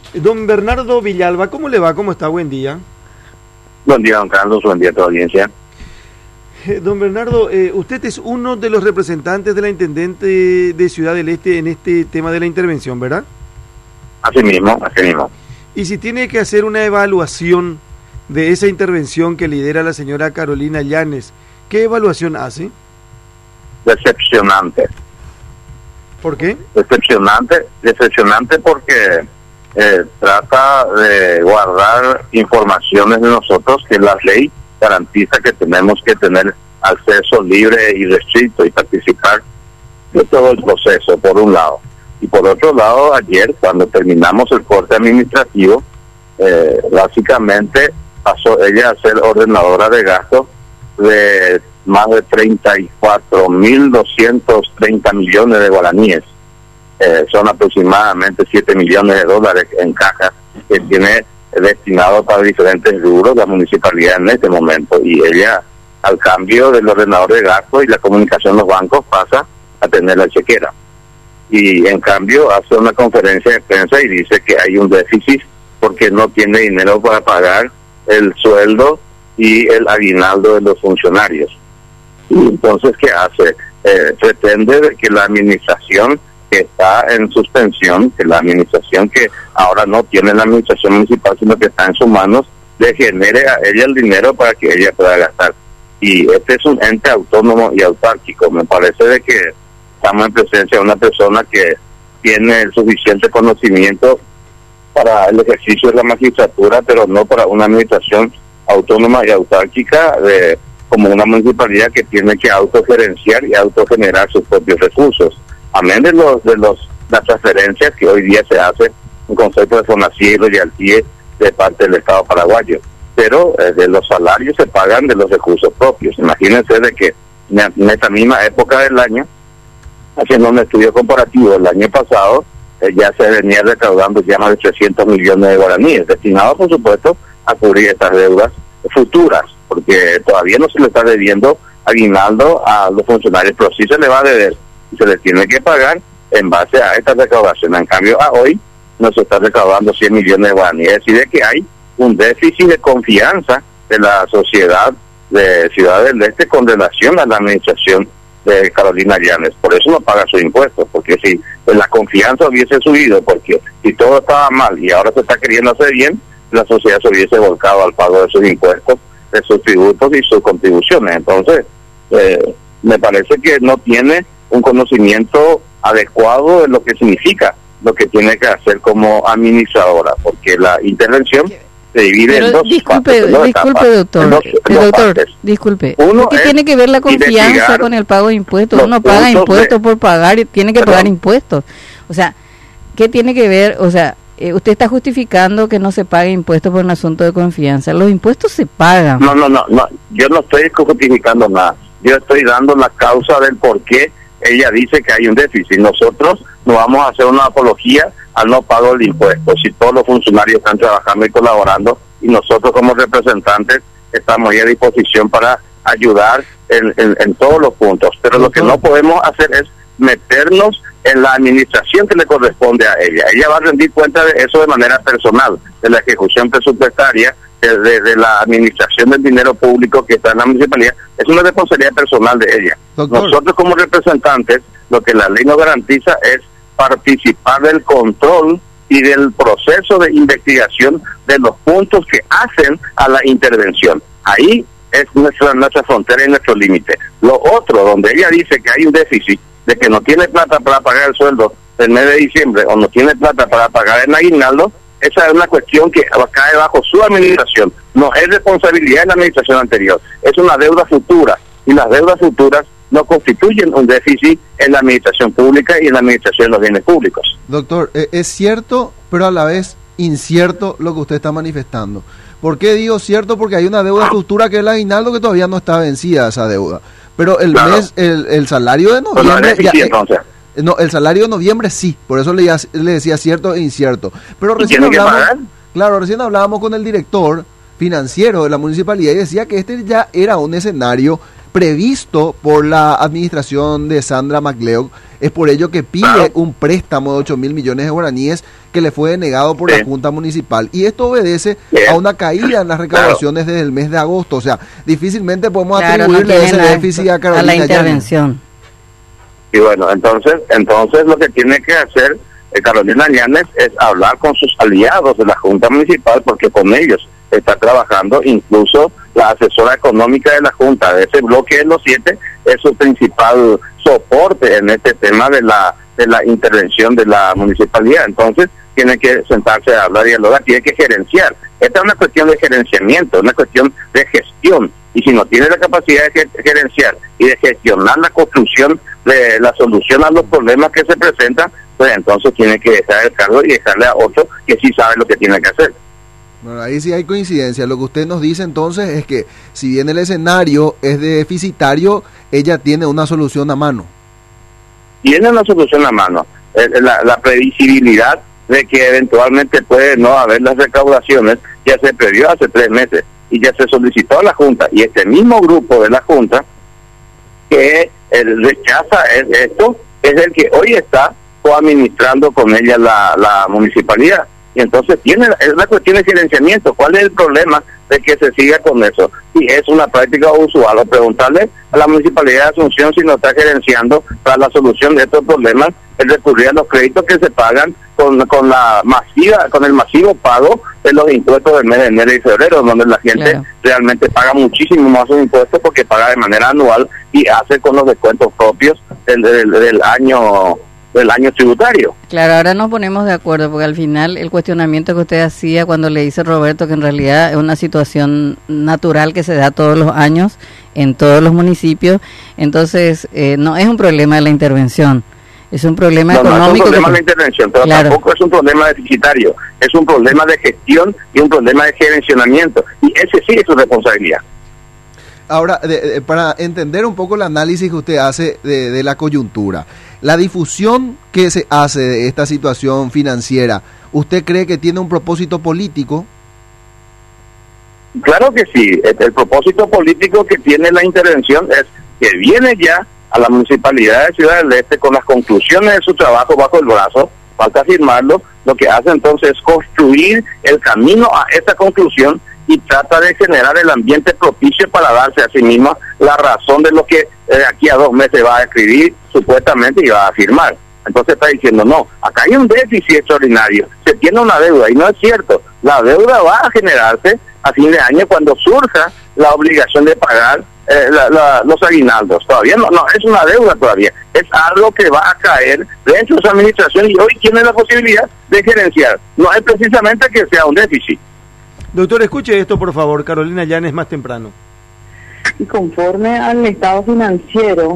Don Bernardo Villalba, ¿cómo le va? ¿Cómo está? Buen día. Buen día, don Carlos. Buen día a toda la audiencia. Don Bernardo, usted es uno de los representantes de la Intendente de Ciudad del Este en este tema de la intervención, ¿verdad? Así mismo, así mismo. Y si tiene que hacer una evaluación de esa intervención que lidera la señora Carolina Llanes, ¿qué evaluación hace? Decepcionante. ¿Por qué? Decepcionante porque trata de guardar informaciones de nosotros que la ley garantiza que tenemos que tener acceso libre y restricto y participar de todo el proceso, por un lado. Y por otro lado, ayer, cuando terminamos el corte administrativo, básicamente pasó ella a ser ordenadora de gastos de más de 34.230 millones de guaraníes. Son aproximadamente 7 millones de dólares en caja que tiene destinado para diferentes rubros la municipalidad en este momento. Y ella, al cambio del ordenador de gastos y la comunicación de los bancos, pasa a tener la chequera. Y en cambio hace una conferencia de prensa y dice que hay un déficit porque no tiene dinero para pagar el sueldo y el aguinaldo de los funcionarios. Y entonces, ¿qué hace? Pretende que la administración que está en suspensión, que la administración que ahora no tiene la administración municipal, sino que está en sus manos, le genere a ella el dinero para que ella pueda gastar. Y este es un ente autónomo y autárquico. Me parece de que estamos en presencia de una persona que tiene el suficiente conocimiento para el ejercicio de la magistratura, pero no para una administración autónoma y autárquica como una municipalidad que tiene que autogerenciar y autogenerar sus propios recursos. Amén de las transferencias que hoy día se hace en concepto de Fonacía y royalties de parte del Estado paraguayo. Pero de los salarios se pagan de los recursos propios. Imagínense de que en esta misma época del año, haciendo un estudio comparativo el año pasado, ya se venía recaudando ya más de 300 millones de guaraníes, destinados por supuesto a cubrir estas deudas futuras, porque todavía no se le está debiendo aguinaldo a los funcionarios, pero sí se le va a deber y se le tiene que pagar en base a esta recaudación. En cambio, a hoy no se está recaudando 100 millones de guaraníes, es decir, de que hay un déficit de confianza de la sociedad de Ciudad del Este con relación a la administración de Carolina Llanes. Por eso no paga sus impuestos, porque si la confianza hubiese subido, porque si todo estaba mal y ahora se está queriendo hacer bien, la sociedad se hubiese volcado al pago de sus impuestos, de sus tributos y sus contribuciones. Entonces, me parece que no tiene un conocimiento adecuado de lo que significa lo que tiene que hacer como administradora, porque la intervención se divide en dos partes. Disculpe. ¿Qué tiene que ver la confianza con el pago de impuestos? Uno paga impuestos por pagar y tiene que pagar impuestos. O sea, ¿qué tiene que ver? O sea, usted está justificando que no se pague impuestos por un asunto de confianza. Los impuestos se pagan. No. Yo no estoy justificando nada. Yo estoy dando la causa del por qué ella dice que hay un déficit. Nosotros no vamos a hacer una apología al no pago del impuesto. Si todos los funcionarios están trabajando y colaborando, y nosotros como representantes estamos ahí a disposición para ayudar en todos los puntos. Pero lo que no podemos hacer es meternos en la administración que le corresponde a ella. Ella va a rendir cuenta de eso de manera personal, de la ejecución presupuestaria, de la administración del dinero público que está en la municipalidad. Es una responsabilidad personal de ella. Doctor. Nosotros como representantes, lo que la ley nos garantiza es participar del control y del proceso de investigación de los puntos que hacen a la intervención. Ahí es nuestra frontera y nuestro límite. Lo otro, donde ella dice que hay un déficit, de que no tiene plata para pagar el sueldo del mes de diciembre o no tiene plata para pagar el aguinaldo, esa es una cuestión que cae bajo su administración. No es responsabilidad de la administración anterior, es una deuda futura, y las deudas futuras no constituyen un déficit en la administración pública y en la administración de los bienes públicos. Doctor, es cierto, pero a la vez incierto lo que usted está manifestando. ¿Por qué digo cierto? Porque hay una deuda futura que es el aguinaldo, que todavía no está vencida esa deuda. Pero el mes, el salario de noviembre... No, el salario de noviembre sí, por eso le decía cierto e incierto. Pero recién hablábamos con el director financiero de la municipalidad y decía que este ya era un escenario previsto por la administración de Sandra MacLeod. Es por ello que pide un préstamo de 8.000 millones de guaraníes que le fue denegado por la Junta Municipal. Y esto obedece a una caída en las recaudaciones desde el mes de agosto. O sea, difícilmente podemos atribuirle ese déficit a Carolina a la intervención. Y bueno, entonces lo que tiene que hacer Carolina Llanes es hablar con sus aliados de la Junta Municipal, porque con ellos está trabajando. Incluso la asesora económica de la Junta, de ese bloque de los 7, es su principal soporte en este tema de la intervención de la municipalidad. Entonces tiene que sentarse a hablar y dialogar, tiene que gerenciar. Esta es una cuestión de gerenciamiento, una cuestión de gestión, y si no tiene la capacidad de gerenciar y de gestionar la construcción de la solución a los problemas que se presentan, pues entonces tiene que dejar el cargo y dejarle a otro que sí sabe lo que tiene que hacer. Bueno, ahí sí hay coincidencia. Lo que usted nos dice entonces es que si bien el escenario es deficitario, ella tiene una solución a mano. Tiene una solución a mano. La previsibilidad de que eventualmente puede no haber las recaudaciones ya se previó hace 3 meses y ya se solicitó a la Junta, y este mismo grupo de la Junta que rechaza esto es el que hoy está coadministrando con ella la municipalidad. Y entonces es la cuestión de gerenciamiento. ¿Cuál es el problema de que se siga con eso? Y es una práctica usual, o preguntarle a la Municipalidad de Asunción si no está gerenciando para la solución de estos problemas, el recurrir a los créditos que se pagan con el masivo pago de los impuestos del mes de enero y febrero, donde la gente realmente paga muchísimo más sus impuestos porque paga de manera anual y hace con los descuentos propios del año tributario. Claro, ahora nos ponemos de acuerdo, porque al final el cuestionamiento que usted hacía cuando le dice Roberto que en realidad es una situación natural que se da todos los años en todos los municipios, entonces no es un problema de la intervención, es un problema económico. No es un problema de la intervención, pero tampoco es un problema deficitario, es un problema de gestión y un problema de gerenciamiento, y ese sí es su responsabilidad. Ahora, para entender un poco el análisis que usted hace de la coyuntura, la difusión que se hace de esta situación financiera, ¿usted cree que tiene un propósito político? Claro que sí. El propósito político que tiene la intervención es que viene ya a la Municipalidad de Ciudad del Este con las conclusiones de su trabajo bajo el brazo, falta firmarlo, lo que hace entonces es construir el camino a esa conclusión y trata de generar el ambiente propicio para darse a sí misma la razón de lo que aquí a 2 meses va a escribir supuestamente y va a firmar. Entonces está diciendo, no, acá hay un déficit extraordinario, se tiene una deuda, y no es cierto. La deuda va a generarse a fin de año cuando surja la obligación de pagar los aguinaldos. Todavía no es una deuda todavía, es algo que va a caer dentro de su administración y hoy tiene la posibilidad de gerenciar. No es precisamente que sea un déficit. Doctor, escuche esto, por favor. Carolina Llanes, más temprano. Y conforme al estado financiero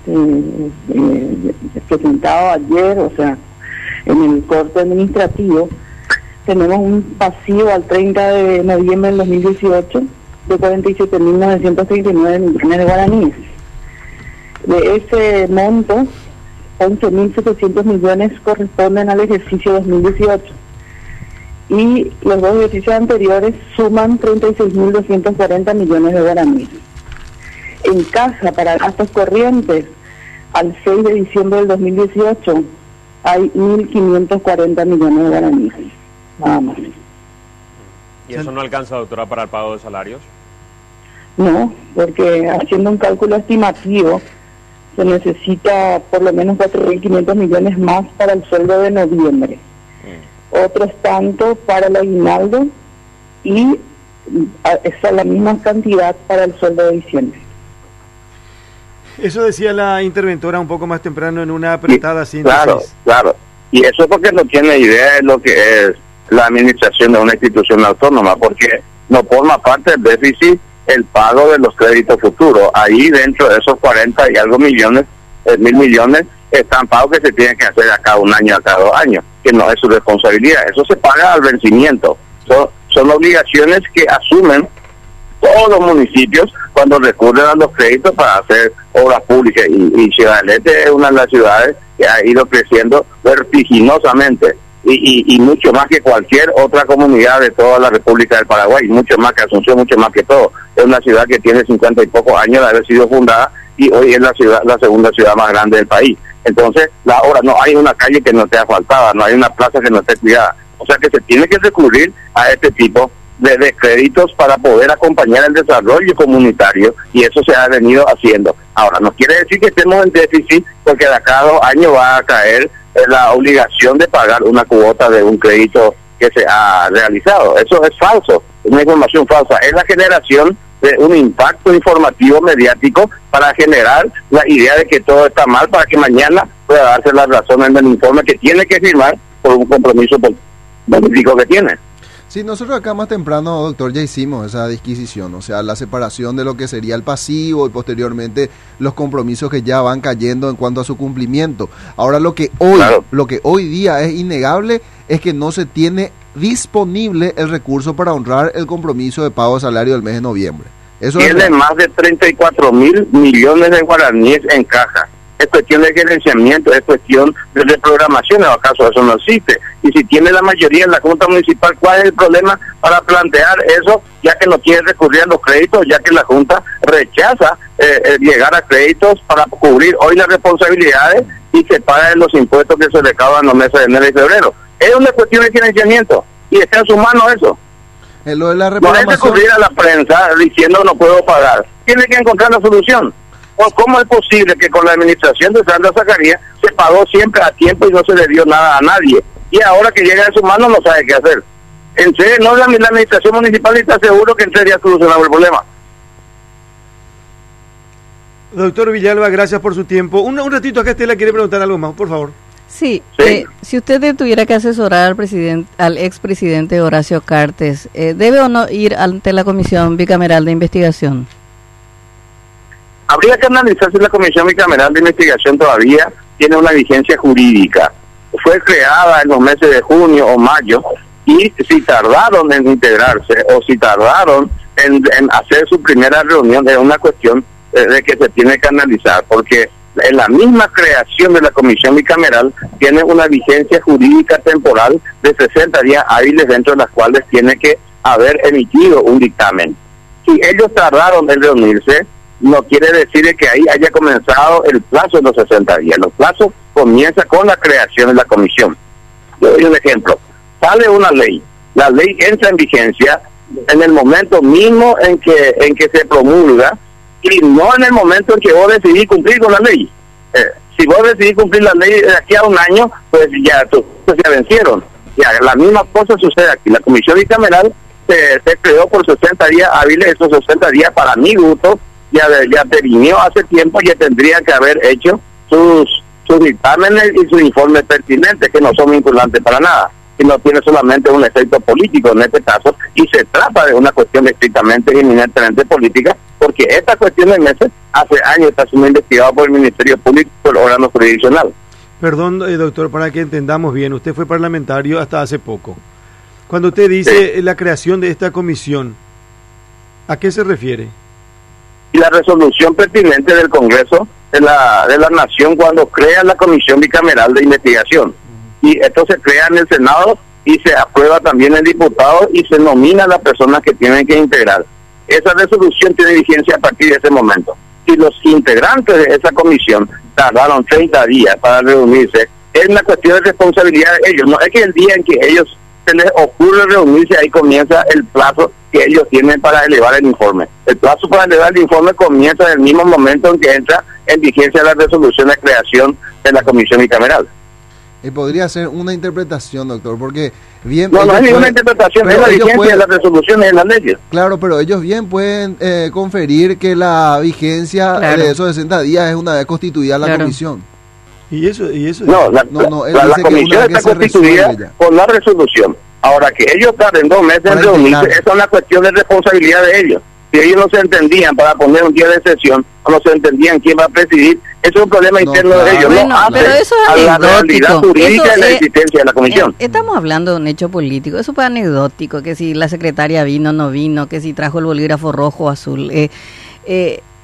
presentado ayer, o sea, en el corte administrativo, tenemos un pasivo al 30 de noviembre del 2018 de 47.939 millones de guaraníes. De ese monto, 11.700 millones corresponden al ejercicio 2018. Y los 2 ejercicios anteriores suman 36.240 millones de guaraníes. En caja para gastos corrientes, al 6 de diciembre del 2018, hay 1.540 millones de guaraníes, nada más. ¿Y eso no alcanza, doctora, para el pago de salarios? No, porque haciendo un cálculo estimativo, se necesita por lo menos 4.500 millones más para el sueldo de noviembre. Otros tanto para el aguinaldo y esa es la misma cantidad para el sueldo de diciembre. Eso decía la interventora un poco más temprano en una apretada síntesis. Claro. Y eso porque no tiene idea de lo que es la administración de una institución autónoma, porque no forma parte del déficit el pago de los créditos futuros. Ahí dentro de esos 40 y algo millones, 1.000 millones, están pagos que se tienen que hacer a cada 1 año, a cada 2 años, que no es su responsabilidad. Eso se paga al vencimiento. Son obligaciones que asumen todos los municipios cuando recurren a los créditos para hacer obras públicas. Y Ciudad del Este es una de las ciudades que ha ido creciendo vertiginosamente y mucho más que cualquier otra comunidad de toda la República del Paraguay, mucho más que Asunción, mucho más que todo. Es una ciudad que tiene 50 y pocos años de haber sido fundada y hoy es la segunda ciudad más grande del país. Entonces, ahora no hay una calle que no esté asfaltada, no hay una plaza que no esté cuidada. O sea que se tiene que recurrir a este tipo de créditos para poder acompañar el desarrollo comunitario, y eso se ha venido haciendo. Ahora, no quiere decir que estemos en déficit, porque de acá a 2 años va a caer la obligación de pagar una cuota de un crédito que se ha realizado. Eso es falso, es una información falsa. Es la generación de un impacto informativo mediático para generar la idea de que todo está mal, para que mañana pueda darse la razón en el informe que tiene que firmar por un compromiso político que tiene. Sí, nosotros acá más temprano, doctor, ya hicimos esa disquisición, o sea, la separación de lo que sería el pasivo y posteriormente los compromisos que ya van cayendo en cuanto a su cumplimiento. Ahora lo que hoy día es innegable es que no se tiene disponible el recurso para honrar el compromiso de pago de salario del mes de noviembre. Eso tiene más de 34.000 millones de guaraníes en caja. Es cuestión de gerenciamiento, es cuestión de reprogramación, ¿o acaso eso no existe? Y si tiene la mayoría en la Junta Municipal, ¿cuál es el problema para plantear eso, ya que no quiere recurrir a los créditos, ya que la Junta rechaza llegar a créditos para cubrir hoy las responsabilidades y se pagan los impuestos que se recaudan en los meses de enero y febrero? Es una cuestión de financiamiento y está en su mano eso. Lo de la no es recurrir a la prensa diciendo no puedo pagar. Tiene que encontrar la solución. ¿Cómo es posible que con la administración de Sandra Zacarías se pagó siempre a tiempo y no se le dio nada a nadie? Y ahora que llega en su mano no sabe qué hacer. En serio, no, la administración municipal está seguro que en 3 días solucionamos el problema. Doctor Villalba, gracias por su tiempo. Un ratito acá, Estela quiere preguntar algo más, por favor. Sí, si usted tuviera que asesorar al expresidente Horacio Cartes, ¿debe o no ir ante la Comisión Bicameral de Investigación? Habría que analizar si la Comisión Bicameral de Investigación todavía tiene una vigencia jurídica. Fue creada en los meses de junio o mayo, y si tardaron en integrarse o si tardaron en hacer su primera reunión, es una cuestión de que se tiene que analizar, porque en la misma creación de la Comisión Bicameral tiene una vigencia jurídica temporal de 60 días hábiles, dentro de las cuales tiene que haber emitido un dictamen. Si ellos tardaron en reunirse, no quiere decir que ahí haya comenzado el plazo de los 60 días. Los plazos comienza con la creación de la comisión. Yo doy un ejemplo. Sale una ley. La ley entra en vigencia en el momento mismo en que se promulga, y no en el momento en que vos decidís cumplir con la ley. Si vos decidís cumplir la ley de aquí a 1 año, pues ya vencieron. Ya, la misma cosa sucede aquí. La Comisión Bicameral se creó por 60 días hábiles. Esos 60 días, para mi gusto, ya terminó hace tiempo. Ya tendrían que haber hecho sus dictámenes y sus informes pertinentes, que no son vinculantes para nada, sino tiene solamente un efecto político en este caso, y se trata de una cuestión estrictamente y eminentemente política, porque esta cuestión de meses hace años está siendo investigada por el Ministerio Público, por el órgano jurisdiccional. Perdón, doctor, para que entendamos bien, usted fue parlamentario hasta hace poco. Cuando usted dice la creación de esta comisión, ¿a qué se refiere? Y la resolución pertinente del Congreso de la Nación cuando crea la Comisión Bicameral de Investigación. Y esto se crea en el Senado y se aprueba también en diputados y se nomina a las personas que tienen que integrar. Esa resolución tiene vigencia a partir de ese momento. Si los integrantes de esa comisión tardaron 30 días para reunirse, es una cuestión de responsabilidad de ellos. No es que el día en que ellos se les ocurre reunirse, ahí comienza el plazo que ellos tienen para elevar el informe. El plazo para elevar el informe comienza en el mismo momento en que entra en vigencia la resolución de creación de la Comisión Bicameral. Y podría ser una interpretación, doctor, porque bien... No es ninguna interpretación, es la vigencia de las resoluciones de las leyes. Claro, pero ellos bien pueden conferir que la vigencia de esos 60 días es una vez constituida la comisión. ¿Y eso? No, la comisión está constituida por la resolución. Ahora, que ellos tarden 2 meses en reunirse, esa es una cuestión de responsabilidad de ellos. Si ellos no se entendían para poner un día de sesión, o no se entendían quién va a presidir, eso es un problema interno de ellos. Bueno, pero eso es a la realidad jurídica de la existencia de la comisión. Estamos hablando de un hecho político, eso fue anecdótico, que si la secretaria vino o no vino, que si trajo el bolígrafo rojo o azul.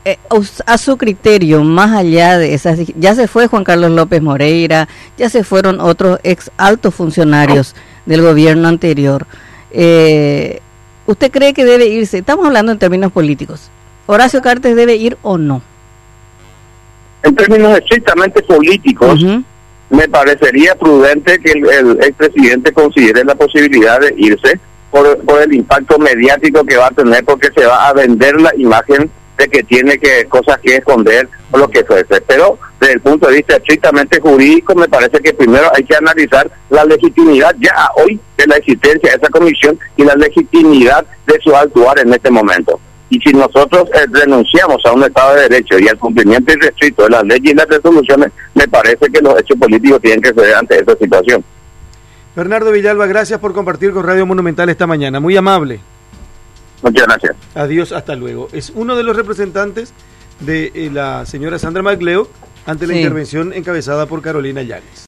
a su criterio, más allá de esas, ya se fue Juan Carlos López Moreira, ya se fueron otros ex altos funcionarios del gobierno anterior, ¿usted cree que debe irse? Estamos hablando en términos políticos. ¿Horacio Cartes debe ir o no? En términos estrictamente políticos, me parecería prudente que el expresidente considere la posibilidad de irse por el impacto mediático que va a tener, porque se va a vender la imagen de que tiene cosas que esconder o lo que fuese. Pero desde el punto de vista estrictamente jurídico, me parece que primero hay que analizar la legitimidad ya hoy de la existencia de esa comisión y la legitimidad de su actuar en este momento. Y si nosotros renunciamos a un Estado de Derecho y al cumplimiento irrestricto de las leyes y las resoluciones, me parece que los hechos políticos tienen que ceder ante esa situación. Bernardo Villalba, gracias por compartir con Radio Monumental esta mañana. Muy amable. Muchas gracias. Adiós, hasta luego. Es uno de los representantes de la señora Sandra MacLeod ante la intervención encabezada por Carolina Yáñez.